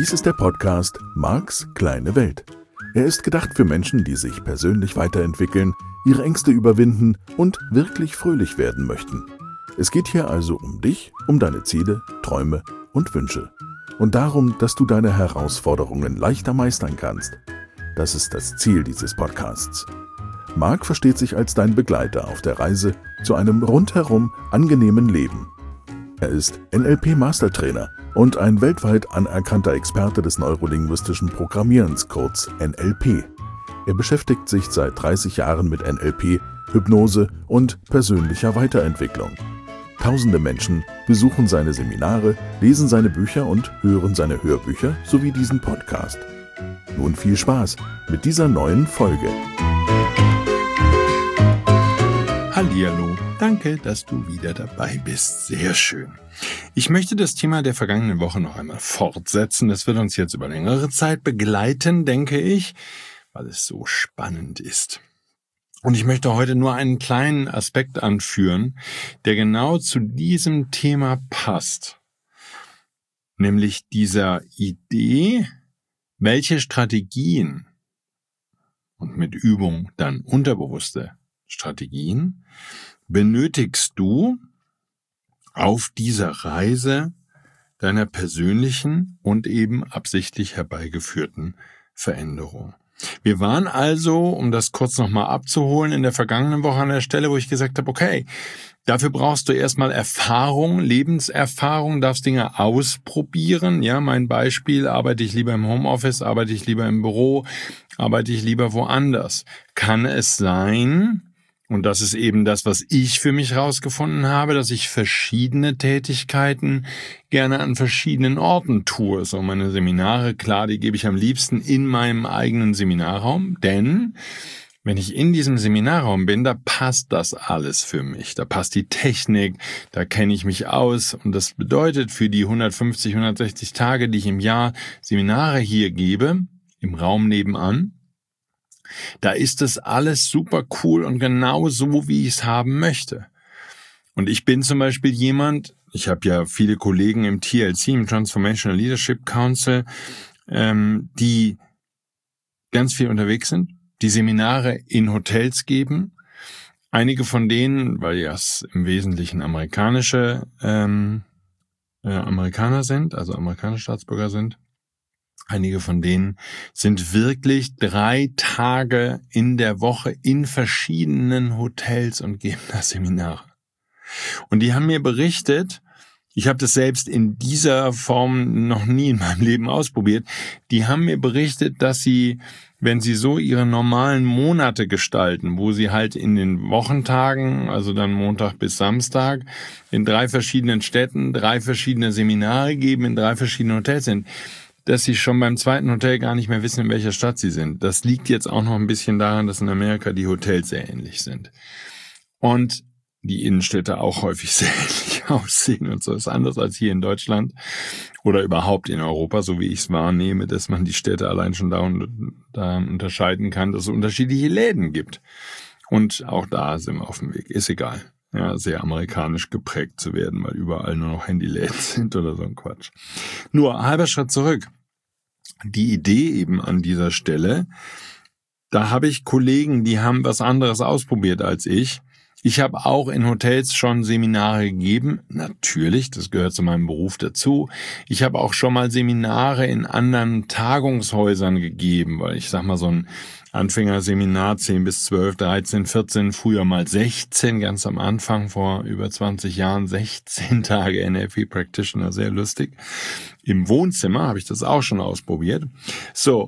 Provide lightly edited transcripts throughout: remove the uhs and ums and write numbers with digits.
Dies ist der Podcast Marks kleine Welt. Er ist gedacht für Menschen, die sich persönlich weiterentwickeln, ihre Ängste überwinden und wirklich fröhlich werden möchten. Es geht hier also um dich, um deine Ziele, Träume und Wünsche. Und darum, dass du deine Herausforderungen leichter meistern kannst. Das ist das Ziel dieses Podcasts. Mark versteht sich als dein Begleiter auf der Reise zu einem rundherum angenehmen Leben. Er ist NLP-Mastertrainer und ein weltweit anerkannter Experte des neurolinguistischen Programmierens, kurz NLP. Er beschäftigt sich seit 30 Jahren mit NLP, Hypnose und persönlicher Weiterentwicklung. Tausende Menschen besuchen seine Seminare, lesen seine Bücher und hören seine Hörbücher sowie diesen Podcast. Nun viel Spaß mit dieser neuen Folge. Hallihallo, danke, dass du wieder dabei bist. Sehr schön. Ich möchte das Thema der vergangenen Woche noch einmal fortsetzen. Das wird uns jetzt über längere Zeit begleiten, denke ich, weil es so spannend ist. Und ich möchte heute nur einen kleinen Aspekt anführen, der genau zu diesem Thema passt. Nämlich dieser Idee, welche Strategien und mit Übung dann unterbewusste Strategien benötigst du auf dieser Reise deiner persönlichen und eben absichtlich herbeigeführten Veränderung. Wir waren also, um das kurz nochmal abzuholen, in der vergangenen Woche an der Stelle, wo ich gesagt habe, okay, dafür brauchst du erstmal Erfahrung, Lebenserfahrung, darfst Dinge ausprobieren. Ja, mein Beispiel, arbeite ich lieber im Homeoffice, arbeite ich lieber im Büro, arbeite ich lieber woanders. Kann es sein, und das ist eben das, was ich für mich rausgefunden habe, dass ich verschiedene Tätigkeiten gerne an verschiedenen Orten tue. So meine Seminare, klar, die gebe ich am liebsten in meinem eigenen Seminarraum, denn wenn ich in diesem Seminarraum bin, da passt das alles für mich. Da passt die Technik, da kenne ich mich aus und das bedeutet für die 150, 160 Tage, die ich im Jahr Seminare hier gebe, im Raum nebenan, da ist das alles super cool und genau so, wie ich es haben möchte. Und ich bin zum Beispiel jemand, ich habe ja viele Kollegen im TLC, im Transformational Leadership Council, die ganz viel unterwegs sind, die Seminare in Hotels geben. Einige von denen, weil ja es im Wesentlichen Amerikaner sind, also amerikanische Staatsbürger sind, einige von denen sind wirklich 3 Tage in der Woche in verschiedenen Hotels und geben da Seminare. Und die haben mir berichtet, ich habe das selbst in dieser Form noch nie in meinem Leben ausprobiert, die haben mir berichtet, dass sie, wenn sie so ihre normalen Monate gestalten, wo sie halt in den Wochentagen, also dann Montag bis Samstag, in 3 verschiedenen Städten 3 verschiedene Seminare geben, in 3 verschiedenen Hotels sind, dass sie schon beim zweiten Hotel gar nicht mehr wissen, in welcher Stadt sie sind. Das liegt jetzt auch noch ein bisschen daran, dass in Amerika die Hotels sehr ähnlich sind. Und die Innenstädte auch häufig sehr ähnlich aussehen und so. Ist anders als hier in Deutschland oder überhaupt in Europa, so wie ich es wahrnehme, dass man die Städte allein schon da unterscheiden kann, dass es unterschiedliche Läden gibt. Und auch da sind wir auf dem Weg. Ist egal. Ja, sehr amerikanisch geprägt zu werden, weil überall nur noch Handyläden sind oder so ein Quatsch. Nur halber Schritt zurück. Die Idee eben an dieser Stelle, da habe ich Kollegen, die haben was anderes ausprobiert als ich. Ich habe auch in Hotels schon Seminare gegeben. Natürlich, das gehört zu meinem Beruf dazu. Ich habe auch schon mal Seminare in anderen Tagungshäusern gegeben, weil ich sag mal so ein Anfängerseminar 10 bis 12, 13, 14, früher mal 16, ganz am Anfang vor über 20 Jahren, 16 Tage NLP Practitioner, sehr lustig. Im Wohnzimmer habe ich das auch schon ausprobiert. So,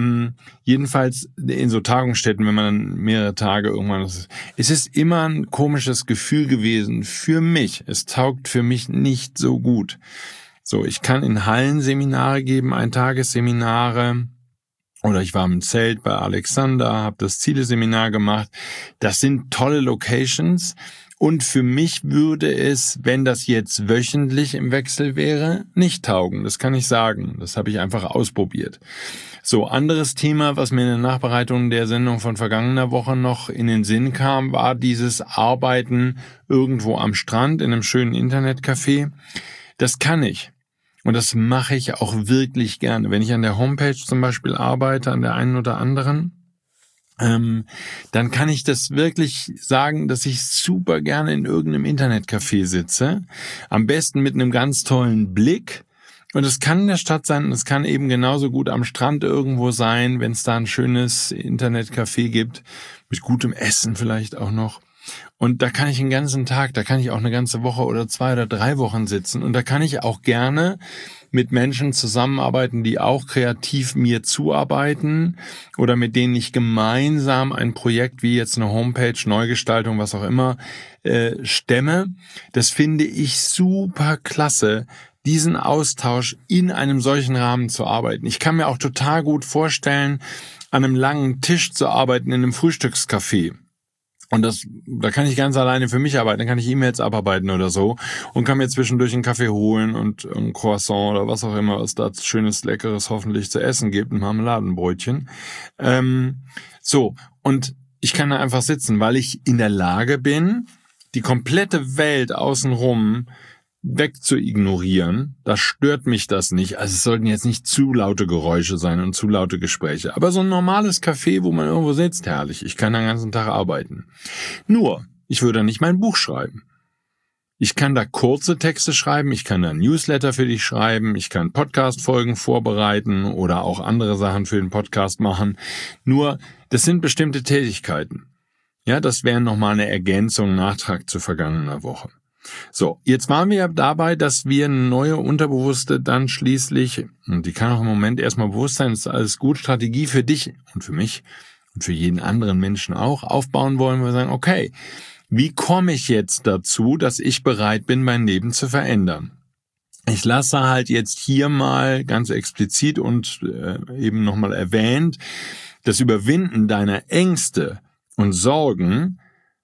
jedenfalls in so Tagungsstätten, wenn man dann mehrere Tage irgendwann, es ist immer ein komisches Gefühl gewesen für mich. Es taugt für mich nicht so gut. So, ich kann in Hallen Seminare geben, Eintagesseminare. Oder ich war im Zelt bei Alexander, habe das Ziele-Seminar gemacht. Das sind tolle Locations. Und für mich würde es, wenn das jetzt wöchentlich im Wechsel wäre, nicht taugen. Das kann ich sagen. Das habe ich einfach ausprobiert. So, anderes Thema, was mir in der Nachbereitung der Sendung von vergangener Woche noch in den Sinn kam, war dieses Arbeiten irgendwo am Strand in einem schönen Internetcafé. Das kann ich. Und das mache ich auch wirklich gerne. Wenn ich an der Homepage zum Beispiel arbeite, an der einen oder anderen, dann kann ich das wirklich sagen, dass ich super gerne in irgendeinem Internetcafé sitze. Am besten mit einem ganz tollen Blick. Und es kann in der Stadt sein und es kann eben genauso gut am Strand irgendwo sein, wenn es da ein schönes Internetcafé gibt, mit gutem Essen vielleicht auch noch. Und da kann ich den ganzen Tag, da kann ich auch eine ganze Woche oder 2 oder 3 Wochen sitzen. Und da kann ich auch gerne mit Menschen zusammenarbeiten, die auch kreativ mir zuarbeiten oder mit denen ich gemeinsam ein Projekt wie jetzt eine Homepage, Neugestaltung, was auch immer, stemme. Das finde ich super klasse, diesen Austausch in einem solchen Rahmen zu arbeiten. Ich kann mir auch total gut vorstellen, an einem langen Tisch zu arbeiten in einem Frühstückscafé. Und da kann ich ganz alleine für mich arbeiten, dann kann ich E-Mails abarbeiten oder so und kann mir zwischendurch einen Kaffee holen und ein Croissant oder was auch immer es da schönes, leckeres hoffentlich zu essen gibt, ein Marmeladenbrötchen. Und ich kann da einfach sitzen, weil ich in der Lage bin, die komplette Welt außenrum weg zu ignorieren. Da stört mich das nicht. Also es sollten jetzt nicht zu laute Geräusche sein und zu laute Gespräche. Aber so ein normales Café, wo man irgendwo sitzt, herrlich. Ich kann den ganzen Tag arbeiten. Nur, ich würde nicht mein Buch schreiben. Ich kann da kurze Texte schreiben, ich kann da Newsletter für dich schreiben, ich kann Podcast-Folgen vorbereiten oder auch andere Sachen für den Podcast machen. Nur, das sind bestimmte Tätigkeiten. Ja, das wäre nochmal eine Ergänzung, Nachtrag zu vergangener Woche. So, jetzt waren wir ja dabei, dass wir eine neue Unterbewusste dann schließlich, und die kann auch im Moment erstmal bewusst sein, ist alles gut, Strategie für dich und für mich und für jeden anderen Menschen auch, aufbauen wollen. Wir sagen, okay, wie komme ich jetzt dazu, dass ich bereit bin, mein Leben zu verändern? Ich lasse halt jetzt hier mal ganz explizit und eben nochmal erwähnt, das Überwinden deiner Ängste und Sorgen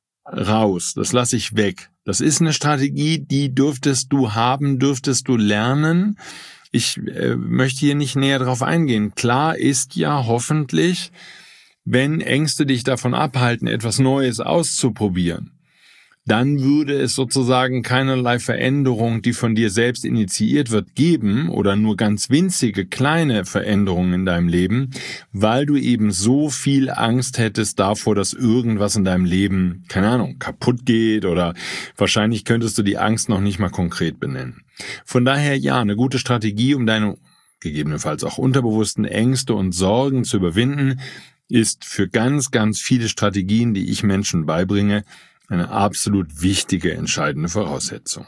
raus, das lasse ich weg. Das ist eine Strategie, die dürftest du haben, dürftest du lernen. Ich möchte hier nicht näher drauf eingehen. Klar ist ja hoffentlich, wenn Ängste dich davon abhalten, etwas Neues auszuprobieren, dann würde es sozusagen keinerlei Veränderung, die von dir selbst initiiert wird, geben oder nur ganz winzige kleine Veränderungen in deinem Leben, weil du eben so viel Angst hättest davor, dass irgendwas in deinem Leben, keine Ahnung, kaputt geht oder wahrscheinlich könntest du die Angst noch nicht mal konkret benennen. Von daher ja, eine gute Strategie, um deine gegebenenfalls auch unterbewussten Ängste und Sorgen zu überwinden, ist für ganz, ganz viele Strategien, die ich Menschen beibringe, eine absolut wichtige, entscheidende Voraussetzung.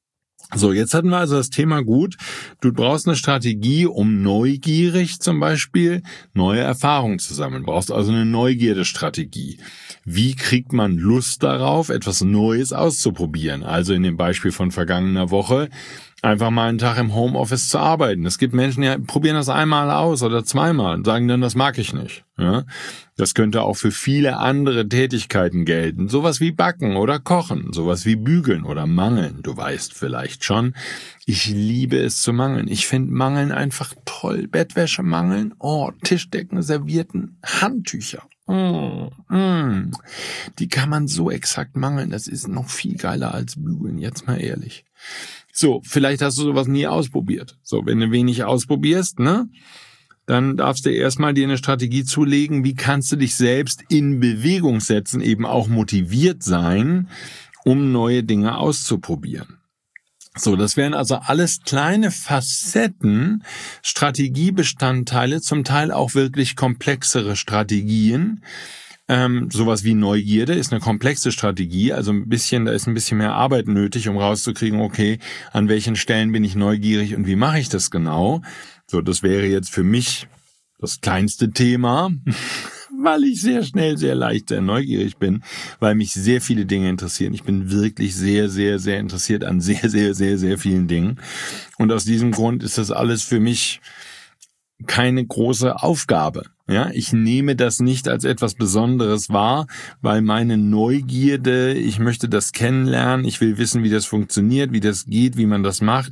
So, jetzt hatten wir also das Thema gut. Du brauchst eine Strategie, um neugierig zum Beispiel neue Erfahrungen zu sammeln. Du brauchst also eine Neugierde-Strategie. Wie kriegt man Lust darauf, etwas Neues auszuprobieren? Also in dem Beispiel von vergangener Woche, einfach mal einen Tag im Homeoffice zu arbeiten. Es gibt Menschen, die probieren das einmal aus oder zweimal und sagen dann, das mag ich nicht. Ja? Das könnte auch für viele andere Tätigkeiten gelten. Sowas wie Backen oder Kochen, sowas wie Bügeln oder Mangeln. Du weißt vielleicht schon, ich liebe es zu mangeln. Ich finde Mangeln einfach toll. Bettwäsche mangeln, Tischdecken, Servietten, Handtücher. Die kann man so exakt mangeln. Das ist noch viel geiler als Bügeln, jetzt mal ehrlich. So, vielleicht hast du sowas nie ausprobiert. So, wenn du wenig ausprobierst, dann darfst du erstmal dir eine Strategie zulegen, wie kannst du dich selbst in Bewegung setzen, eben auch motiviert sein, um neue Dinge auszuprobieren. So, das wären also alles kleine Facetten, Strategiebestandteile, zum Teil auch wirklich komplexere Strategien. Sowas wie Neugierde ist eine komplexe Strategie, also da ist ein bisschen mehr Arbeit nötig, um rauszukriegen, okay, an welchen Stellen bin ich neugierig und wie mache ich das genau? So, das wäre jetzt für mich das kleinste Thema, weil ich sehr schnell, sehr leicht, sehr neugierig bin, weil mich sehr viele Dinge interessieren. Ich bin wirklich sehr, sehr, sehr interessiert an sehr, sehr, sehr, sehr vielen Dingen. Und aus diesem Grund ist das alles für mich keine große Aufgabe. Ja, ich nehme das nicht als etwas Besonderes wahr, weil meine Neugierde, ich möchte das kennenlernen, ich will wissen, wie das funktioniert, wie das geht, wie man das macht.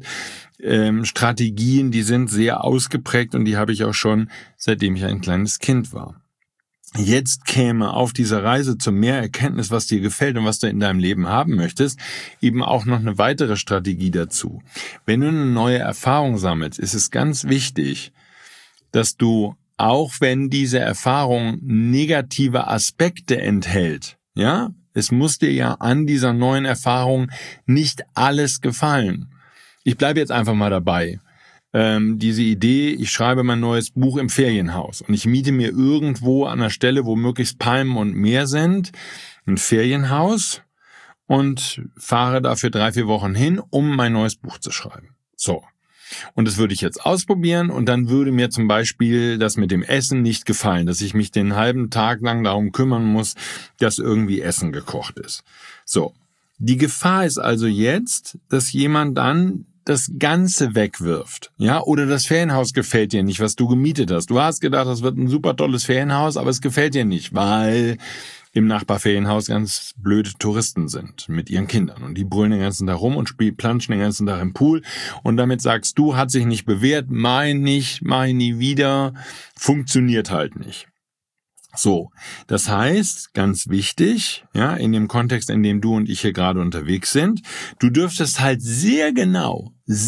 Strategien, die sind sehr ausgeprägt und die habe ich auch schon, seitdem ich ein kleines Kind war. jetzt käme auf dieser Reise zu mehr Erkenntnis, was dir gefällt und was du in deinem Leben haben möchtest, eben auch noch eine weitere Strategie dazu. Wenn du eine neue Erfahrung sammelst, ist es ganz wichtig, dass du, auch wenn diese Erfahrung negative Aspekte enthält, ja, es muss dir ja an dieser neuen Erfahrung nicht alles gefallen. Ich bleibe jetzt einfach mal dabei. Diese Idee, ich schreibe mein neues Buch im Ferienhaus und ich miete mir irgendwo an einer Stelle, wo möglichst Palmen und Meer sind, ein Ferienhaus und fahre dafür 3-4 Wochen hin, um mein neues Buch zu schreiben. So. Und das würde ich jetzt ausprobieren und dann würde mir zum Beispiel das mit dem Essen nicht gefallen, dass ich mich den halben Tag lang darum kümmern muss, dass irgendwie Essen gekocht ist. So. Die Gefahr ist also jetzt, dass jemand dann das Ganze wegwirft, ja, oder das Ferienhaus gefällt dir nicht, was du gemietet hast. Du hast gedacht, das wird ein super tolles Ferienhaus, aber es gefällt dir nicht, weil im Nachbarferienhaus ganz blöde Touristen sind mit ihren Kindern und die brüllen den ganzen Tag rum und planschen den ganzen Tag im Pool und damit sagst du, hat sich nicht bewährt, mach nie wieder, funktioniert halt nicht. So, das heißt, ganz wichtig, ja, in dem Kontext, in dem du und ich hier gerade unterwegs sind, du dürftest halt sehr genau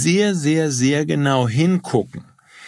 hingucken.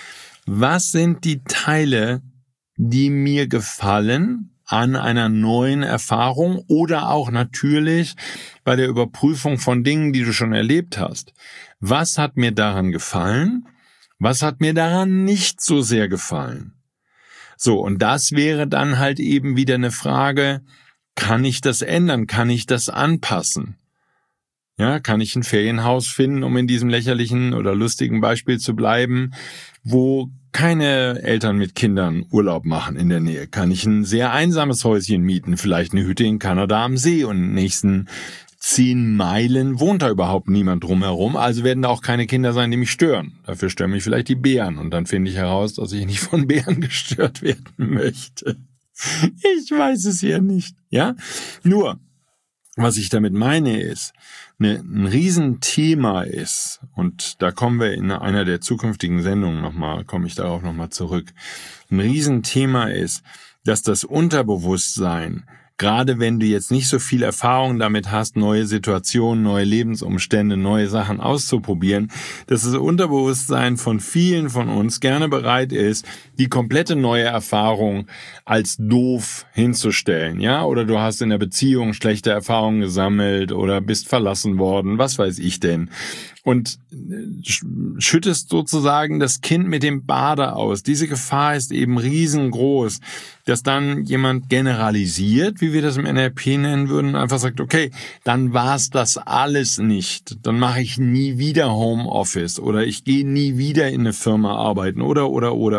Was sind die Teile, die mir gefallen an einer neuen Erfahrung oder auch natürlich bei der Überprüfung von Dingen, die du schon erlebt hast? Was hat mir daran gefallen? Was hat mir daran nicht so sehr gefallen? So, und das wäre dann halt eben wieder eine Frage, kann ich das ändern? Kann ich das anpassen? Ja, kann ich ein Ferienhaus finden, um in diesem lächerlichen oder lustigen Beispiel zu bleiben, wo keine Eltern mit Kindern Urlaub machen in der Nähe? Kann ich ein sehr einsames Häuschen mieten, vielleicht eine Hütte in Kanada am See und in den nächsten 10 Meilen wohnt da überhaupt niemand drumherum, also werden da auch keine Kinder sein, die mich stören. Dafür stören mich vielleicht die Bären und dann finde ich heraus, dass ich nicht von Bären gestört werden möchte. Ich weiß es ja nicht, ja? Nur, was ich damit meine ist, ein Riesenthema ist, und da kommen wir in einer der zukünftigen Sendungen komme ich darauf nochmal zurück. Ein Riesenthema ist, dass das Unterbewusstsein, gerade wenn du jetzt nicht so viel Erfahrung damit hast, neue Situationen, neue Lebensumstände, neue Sachen auszuprobieren, dass das Unterbewusstsein von vielen von uns gerne bereit ist, die komplette neue Erfahrung als doof hinzustellen, ja? Oder du hast in der Beziehung schlechte Erfahrungen gesammelt oder bist verlassen worden, was weiß ich denn. Und schüttest sozusagen das Kind mit dem Bade aus. Diese Gefahr ist eben riesengroß, dass dann jemand generalisiert, wie wir das im NLP nennen würden, und einfach sagt, okay, dann war's das alles nicht. Dann mache ich nie wieder Homeoffice oder ich gehe nie wieder in eine Firma arbeiten oder.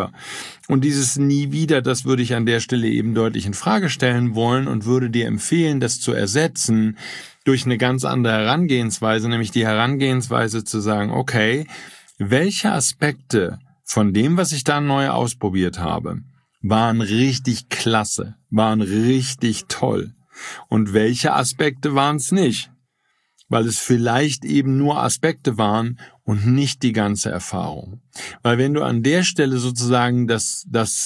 Und dieses nie wieder, das würde ich an der Stelle eben deutlich in Frage stellen wollen und würde dir empfehlen, das zu ersetzen durch eine ganz andere Herangehensweise, nämlich die Herangehensweise zu sagen, okay, welche Aspekte von dem, was ich da neu ausprobiert habe, waren richtig klasse, waren richtig toll und welche Aspekte waren es nicht, weil es vielleicht eben nur Aspekte waren und nicht die ganze Erfahrung. Weil wenn du an der Stelle sozusagen das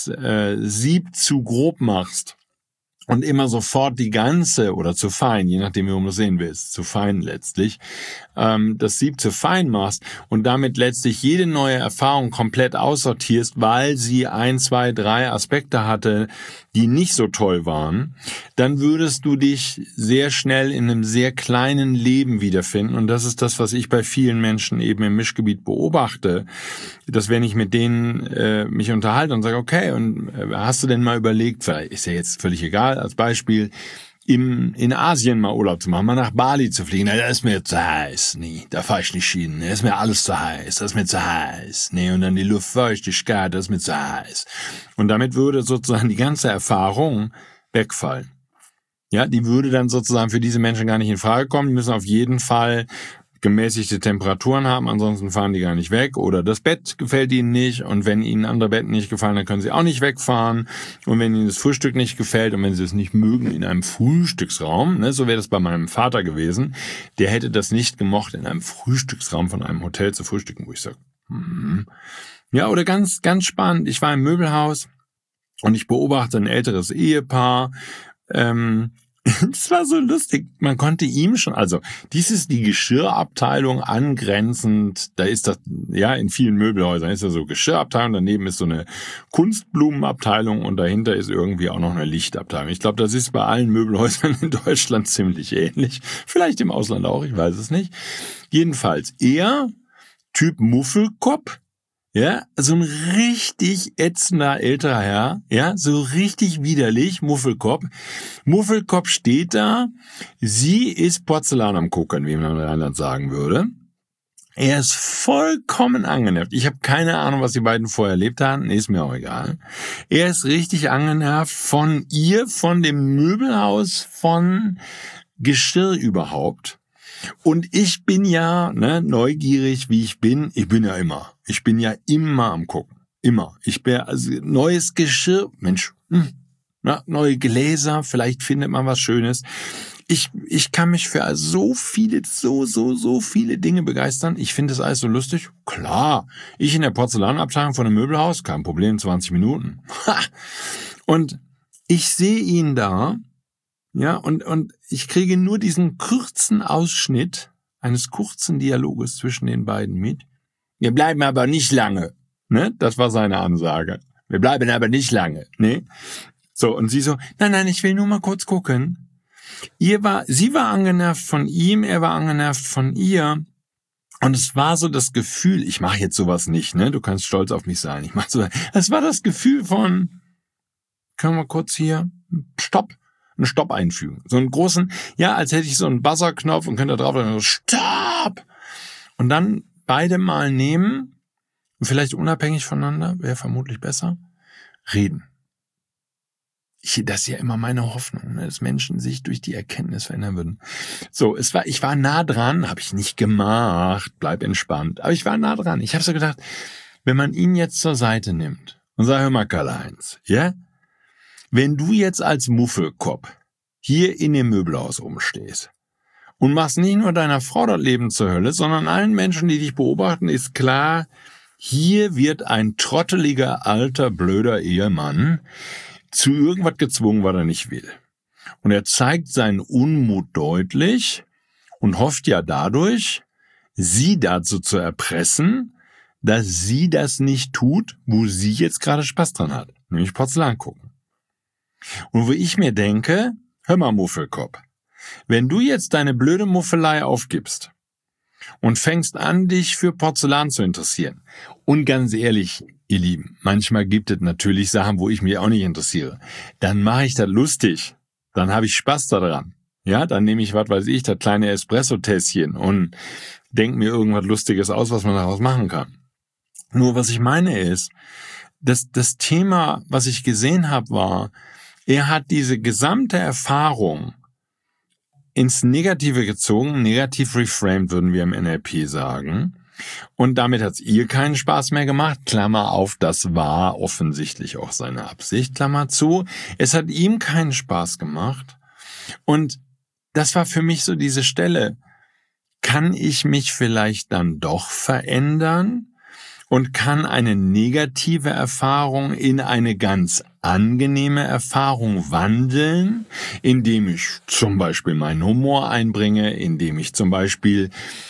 Sieb zu grob machst und immer sofort die ganze, oder zu fein, je nachdem, wie du es sehen willst, zu fein letztlich, das Sieb zu fein machst und damit letztlich jede neue Erfahrung komplett aussortierst, weil sie 1, 2, 3 Aspekte hatte, die nicht so toll waren, dann würdest du dich sehr schnell in einem sehr kleinen Leben wiederfinden. Und das ist das, was ich bei vielen Menschen eben im Mischgebiet beobachte, dass wenn ich mit denen mich unterhalte und sage, okay, und hast du denn mal überlegt, vielleicht ist ja jetzt völlig egal, als Beispiel, in Asien mal Urlaub zu machen, mal nach Bali zu fliegen, da ist mir zu heiß, nee, da fahre ich nicht hin, da ist mir alles zu heiß, das ist mir zu heiß, nee, und dann die Luftfeuchtigkeit, das ist mir zu heiß. Und damit würde sozusagen die ganze Erfahrung wegfallen. Ja, die würde dann sozusagen für diese Menschen gar nicht in Frage kommen, die müssen auf jeden Fall gemäßigte Temperaturen haben, ansonsten fahren die gar nicht weg, oder das Bett gefällt ihnen nicht und wenn ihnen andere Betten nicht gefallen, dann können sie auch nicht wegfahren und wenn ihnen das Frühstück nicht gefällt und wenn sie es nicht mögen in einem Frühstücksraum, ne, so wäre das bei meinem Vater gewesen, der hätte das nicht gemocht, in einem Frühstücksraum von einem Hotel zu frühstücken, wo ich sage, Ja, oder ganz, ganz spannend, ich war im Möbelhaus Und ich beobachte ein älteres Ehepaar. Es war so lustig. Man konnte ihm schon, also dies ist die Geschirrabteilung angrenzend. Da ist das, ja, in vielen Möbelhäusern ist da so Geschirrabteilung. Daneben ist so eine Kunstblumenabteilung und dahinter ist irgendwie auch noch eine Lichtabteilung. Ich glaube, das ist bei allen Möbelhäusern in Deutschland ziemlich ähnlich. Vielleicht im Ausland auch, ich weiß es nicht. Jedenfalls, er, Typ Muffelkopf, ja, so ein richtig ätzender älterer Herr, ja, so richtig widerlich, Muffelkopf. Muffelkopf steht da, sie ist Porzellan am Gucken, wie man in Rheinland sagen würde. Er ist vollkommen angenervt. Ich habe keine Ahnung, was die beiden vorher erlebt haben, ist mir auch egal. Er ist richtig angenervt von ihr, von dem Möbelhaus, von Geschirr überhaupt. Und ich bin ja, neugierig, wie ich bin ja immer. Ich bin ja immer am Gucken. Immer. Ich bin, also, neues Geschirr, Mensch, neue Gläser, vielleicht findet man was Schönes. Ich kann mich für so viele Dinge begeistern. Ich finde das alles so lustig. Klar, ich in der Porzellanabteilung von einem Möbelhaus, kein Problem, 20 Minuten. Und ich sehe ihn da, ja, und ich kriege nur diesen kurzen Ausschnitt eines kurzen Dialoges zwischen den beiden mit. Wir bleiben aber nicht lange, ne? Das war seine Ansage. Wir bleiben aber nicht lange, ne? So, und sie so, nein, ich will nur mal kurz gucken. Sie war angenervt von ihm, er war angenervt von ihr. Und es war so das Gefühl, ich mache jetzt sowas nicht, ne? Du kannst stolz auf mich sein. Es war das Gefühl von, können wir kurz hier, einen Stopp einfügen. So einen großen, ja, als hätte ich so einen Buzzerknopf und könnte da drauf sagen, Stopp! Und dann beide mal nehmen, vielleicht unabhängig voneinander, wäre vermutlich besser, reden. Das ist ja immer meine Hoffnung, dass Menschen sich durch die Erkenntnis verändern würden. So, ich war nah dran, habe ich nicht gemacht, bleib entspannt, aber ich war nah dran. Ich habe so gedacht, wenn man ihn jetzt zur Seite nimmt und sagt, hör mal, Karl-Heinz, ja, wenn du jetzt als Muffelkopf hier in dem Möbelhaus rumstehst und machst nicht nur deiner Frau das Leben zur Hölle, sondern allen Menschen, die dich beobachten, ist klar, hier wird ein trotteliger, alter, blöder Ehemann zu irgendwas gezwungen, was er nicht will. Und er zeigt seinen Unmut deutlich und hofft ja dadurch, sie dazu zu erpressen, dass sie das nicht tut, wo sie jetzt gerade Spaß dran hat, nämlich Porzellan gucken. Und wo ich mir denke, hör mal, Muffelkopf, wenn du jetzt deine blöde Muffelei aufgibst und fängst an, dich für Porzellan zu interessieren, und ganz ehrlich, ihr Lieben, manchmal gibt es natürlich Sachen, wo ich mich auch nicht interessiere, dann mache ich das lustig, dann habe ich Spaß daran. Ja, dann nehme ich, was weiß ich, das kleine Espresso-Tässchen und denke mir irgendwas Lustiges aus, was man daraus machen kann. Nur was ich meine ist, das Thema, was ich gesehen habe, war, er hat diese gesamte Erfahrung ins Negative gezogen, negativ reframed, würden wir im NLP sagen. Und damit hat es ihr keinen Spaß mehr gemacht, Klammer auf, das war offensichtlich auch seine Absicht, Klammer zu. Es hat ihm keinen Spaß gemacht. Und das war für mich so diese Stelle, kann ich mich vielleicht dann doch verändern? Und kann eine negative Erfahrung in eine ganz angenehme Erfahrung wandeln, indem ich zum Beispiel meinen Humor einbringe, indem ich zum Beispiel,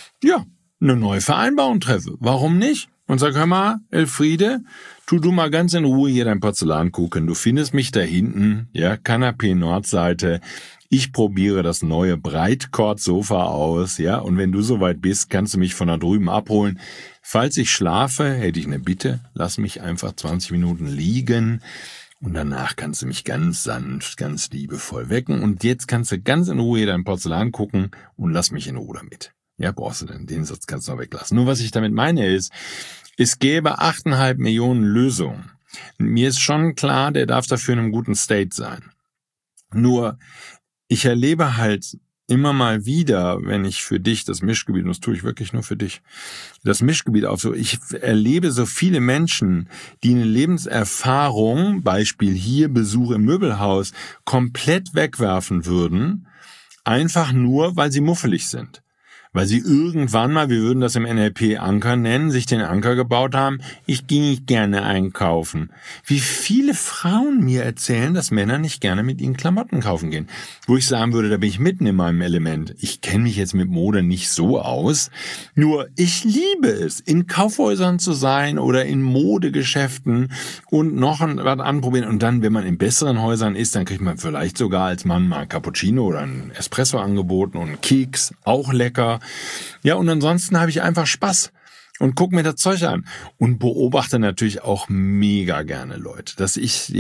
eine neue Vereinbarung treffe. Warum nicht? Und sag, hör mal, Elfriede, tu du mal ganz in Ruhe hier dein Porzellan gucken. Du findest mich da hinten, ja, Kanapee Nordseite. Ich probiere das neue Breitkord-Sofa aus, ja, und wenn du soweit bist, kannst du mich von da drüben abholen. Falls ich schlafe, hätte ich eine Bitte, lass mich einfach 20 Minuten liegen und danach kannst du mich ganz sanft, ganz liebevoll wecken und jetzt kannst du ganz in Ruhe dein Porzellan gucken und lass mich in Ruhe damit. Ja, brauchst du denn, den Satz kannst du noch weglassen. Nur was ich damit meine ist, es gäbe 8,5 Millionen Lösungen. Mir ist schon klar, der darf dafür in einem guten State sein. Nur, ich erlebe halt immer mal wieder, wenn ich für dich das Mischgebiet, und das tue ich wirklich nur für dich, das Mischgebiet ich erlebe so viele Menschen, die eine Lebenserfahrung, Beispiel hier Besuch im Möbelhaus, komplett wegwerfen würden, einfach nur, weil sie muffelig sind. weil sie irgendwann mal, wir würden das im NLP Anker nennen, sich den Anker gebaut haben, ich gehe nicht gerne einkaufen. Wie viele Frauen mir erzählen, dass Männer nicht gerne mit ihnen Klamotten kaufen gehen. Wo ich sagen würde, da bin ich mitten in meinem Element. Ich kenne mich jetzt mit Mode nicht so aus, nur ich liebe es, in Kaufhäusern zu sein oder in Modegeschäften und noch was anprobieren. Und dann, wenn man in besseren Häusern ist, dann kriegt man vielleicht sogar als Mann mal Cappuccino oder ein Espresso angeboten und einen Keks, auch lecker. Ja, und ansonsten habe ich einfach Spaß und gucke mir das Zeug an und beobachte natürlich auch mega gerne Leute. Das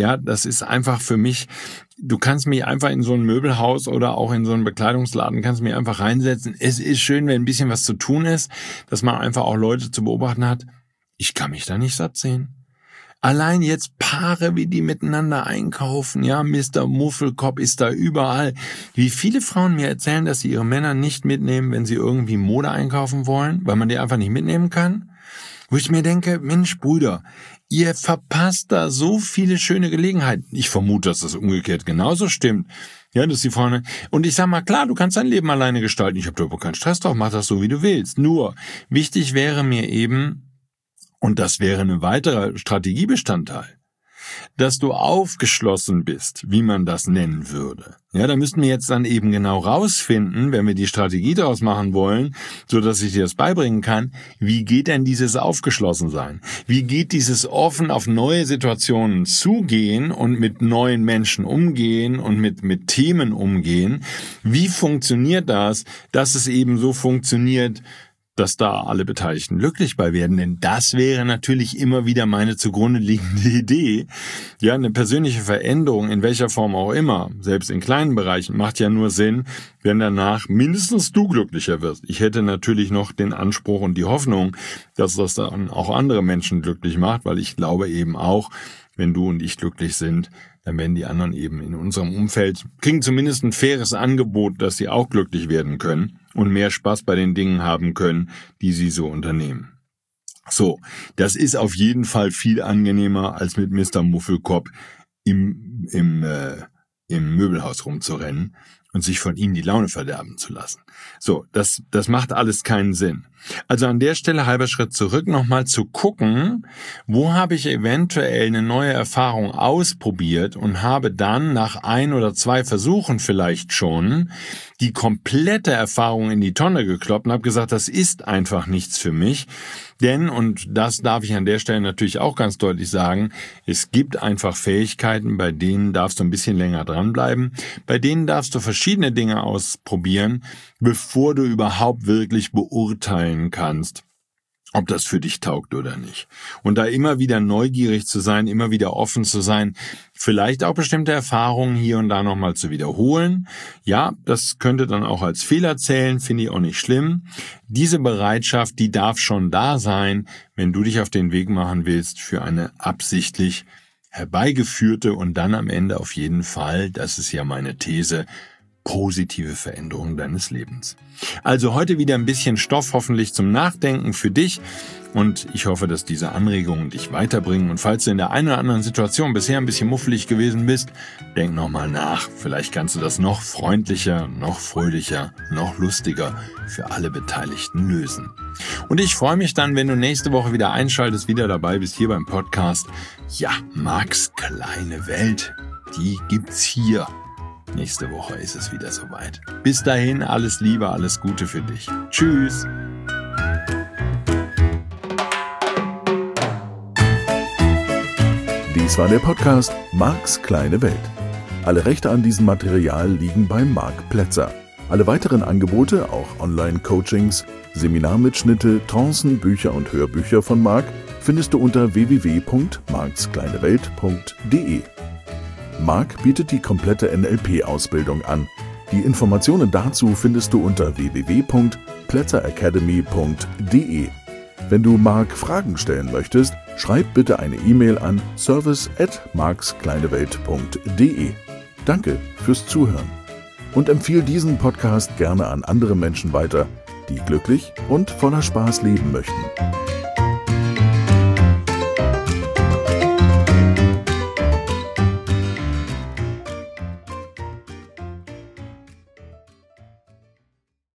ist einfach für mich, du kannst mich einfach in so ein Möbelhaus oder auch in so einen Bekleidungsladen, kannst mich einfach reinsetzen. Es ist schön, wenn ein bisschen was zu tun ist, dass man einfach auch Leute zu beobachten hat. Ich kann mich da nicht satt sehen. Allein jetzt Paare, wie die miteinander einkaufen, ja, Mr. Muffelkopf ist da überall. Wie viele Frauen mir erzählen, dass sie ihre Männer nicht mitnehmen, wenn sie irgendwie Mode einkaufen wollen, weil man die einfach nicht mitnehmen kann. Wo ich mir denke, Mensch, Brüder, ihr verpasst da so viele schöne Gelegenheiten. Ich vermute, dass das umgekehrt genauso stimmt. Ja, dass die Frauen, und ich sag mal, klar, du kannst dein Leben alleine gestalten. Ich habe da überhaupt keinen Stress drauf, mach das so, wie du willst. Nur, wichtig wäre mir eben, und das wäre ein weiterer Strategiebestandteil, dass du aufgeschlossen bist, wie man das nennen würde. Ja, da müssten wir jetzt dann eben genau rausfinden, wenn wir die Strategie daraus machen wollen, so dass ich dir das beibringen kann, wie geht denn dieses Aufgeschlossensein? Wie geht dieses offen auf neue Situationen zugehen und mit neuen Menschen umgehen und mit Themen umgehen? Wie funktioniert das, dass es eben so funktioniert, dass da alle Beteiligten glücklich bei werden, denn das wäre natürlich immer wieder meine zugrunde liegende Idee. Ja, eine persönliche Veränderung, in welcher Form auch immer, selbst in kleinen Bereichen, macht ja nur Sinn, wenn danach mindestens du glücklicher wirst. Ich hätte natürlich noch den Anspruch und die Hoffnung, dass das dann auch andere Menschen glücklich macht, weil ich glaube eben auch, wenn du und ich glücklich sind, dann werden die anderen eben in unserem Umfeld, kriegen zumindest ein faires Angebot, dass sie auch glücklich werden können und mehr Spaß bei den Dingen haben können, die sie so unternehmen. So, das ist auf jeden Fall viel angenehmer, als mit Mr. Muffelkopf im Möbelhaus rumzurennen und sich von ihnen die Laune verderben zu lassen. So, das macht alles keinen Sinn. Also an der Stelle halber Schritt zurück, nochmal zu gucken, wo habe ich eventuell eine neue Erfahrung ausprobiert und habe dann nach 1 oder 2 Versuchen vielleicht schon die komplette Erfahrung in die Tonne gekloppt und habe gesagt, das ist einfach nichts für mich. Denn, und das darf ich an der Stelle natürlich auch ganz deutlich sagen, es gibt einfach Fähigkeiten, bei denen darfst du ein bisschen länger dranbleiben, bei denen darfst du verschiedene Dinge ausprobieren, bevor du überhaupt wirklich beurteilen kannst, ob das für dich taugt oder nicht. Und da immer wieder neugierig zu sein, immer wieder offen zu sein, vielleicht auch bestimmte Erfahrungen hier und da nochmal zu wiederholen. Ja, das könnte dann auch als Fehler zählen, finde ich auch nicht schlimm. Diese Bereitschaft, die darf schon da sein, wenn du dich auf den Weg machen willst für eine absichtlich herbeigeführte und dann am Ende auf jeden Fall, das ist ja meine These, positive Veränderung deines Lebens. Also heute wieder ein bisschen Stoff hoffentlich zum Nachdenken für dich und ich hoffe, dass diese Anregungen dich weiterbringen und falls du in der einen oder anderen Situation bisher ein bisschen muffelig gewesen bist, denk nochmal nach. Vielleicht kannst du das noch freundlicher, noch fröhlicher, noch lustiger für alle Beteiligten lösen. Und ich freue mich dann, wenn du nächste Woche wieder einschaltest, wieder dabei bist hier beim Podcast. Ja, Marks kleine Welt, die gibt's hier. Nächste Woche ist es wieder soweit. Bis dahin, alles Liebe, alles Gute für dich. Tschüss! Dies war der Podcast Marks kleine Welt. Alle Rechte an diesem Material liegen bei Marc Plätzer. Alle weiteren Angebote, auch Online-Coachings, Seminarmitschnitte, Trancen, Bücher und Hörbücher von Marc findest du unter www.markskleinewelt.de. Marc bietet die komplette NLP-Ausbildung an. Die Informationen dazu findest du unter www.plätzeracademy.de. Wenn du Marc Fragen stellen möchtest, schreib bitte eine E-Mail an service@markskleinewelt.de. Danke fürs Zuhören und empfehle diesen Podcast gerne an andere Menschen weiter, die glücklich und voller Spaß leben möchten.